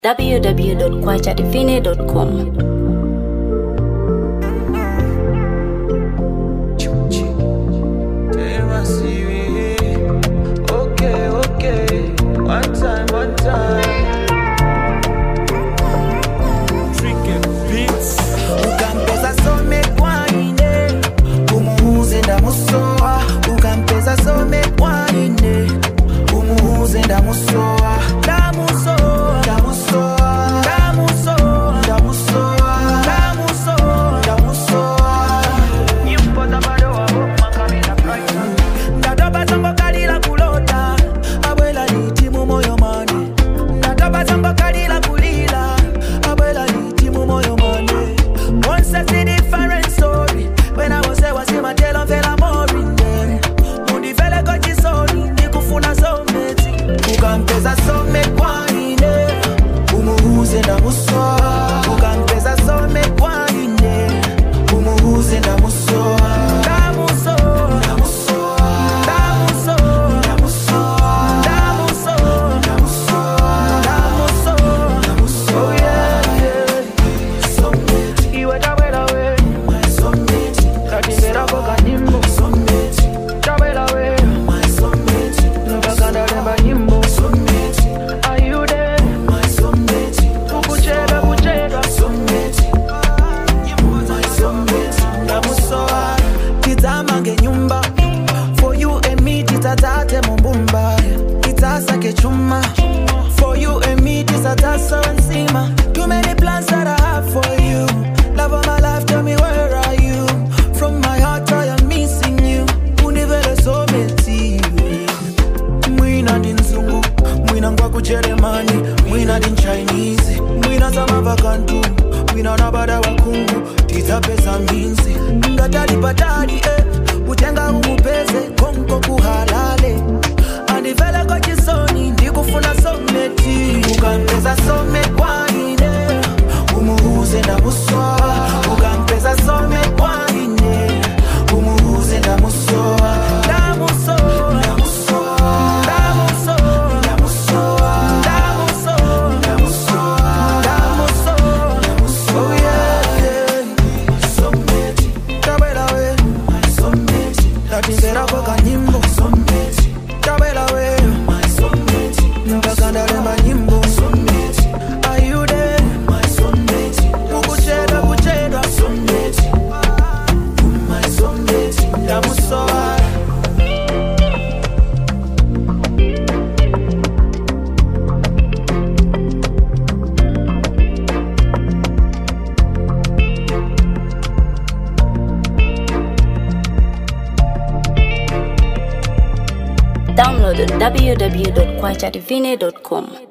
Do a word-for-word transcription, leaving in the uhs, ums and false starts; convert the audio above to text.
w w w dot kwacha divine dot com. Okay, okay, one time, one time. Tricky beats. Ukampeza so make wine, umuuze ndamusoa. Ukampeza so make wine, umuuze ndamusoa. Ndamusoa, ndamusoa, ndamusoa, ndamusoa, ndamusoa, ndamusoa. Nimpota bado wabo makamina pride. Ndatoba zango kalila kulota, abuela nitimu moyo mane. Ndatoba zango kalila kulila, abuela nitimu moyo mane. Once I see different story, when I was there was in my tail on fell more in there. Mundi fele kochi soni, nikufuna so meti. Ukampeza so make wine, umuuze ndamusoa. Ukampeza so make wine, umuuze ndamusoa. Ndamusoa, ndamusoa, ndamusoa, ndamusoa, ndamusoa, ndamusoa, ndamusoa, ndamusoa. Oh yeah, yeah. So meti, iwe tabela we, my so meti. Katibera boka nimbo, so meti. Tabela we, my so meti. Nubakanda lemba nimbo, so meti. Are you there, my so meti? Ukuchega kuchega, so meti. My so meti, ndamusoa. Titamange nyumba, for you and me titatate mumbumba. Titasake chuma, for you and me titatasa nsima. Too many plans that I have for you. Love of my life, tell me where are you? From my heart I am missing you. Univele so meti. Mwina din zungu, mwina ngwa kujeremani, mwina din Chinese, mwina zama vakantu, mwina nabada wakungu, tita pesa minzi. Ngatali patali eh, utenga umupeze, konko kuhalale. Andivele kwa chisoni, ndikufuna so meti. Ukampeza so mekwaine, umuuze ndamusoa. Ukampeza so mekwaine, umuuze ndamusoa. Ndamusoa, ndamusoa, ndamusoa, ndamusoa, ndamusoa, ndamusoa, ndamusoa, ndamusoa. Oh yeah, yeah. So meti, tabela we, my so meti. Tatibera boka nyimbo, so meti. Tabela we, my so meti. Nubakanda lemba nyimbo, so meti. Are you there, my so meti? Ukuchega kuchega, so meti. My so meti, ndamusoa. Download on w w w dot kwacha divine dot com.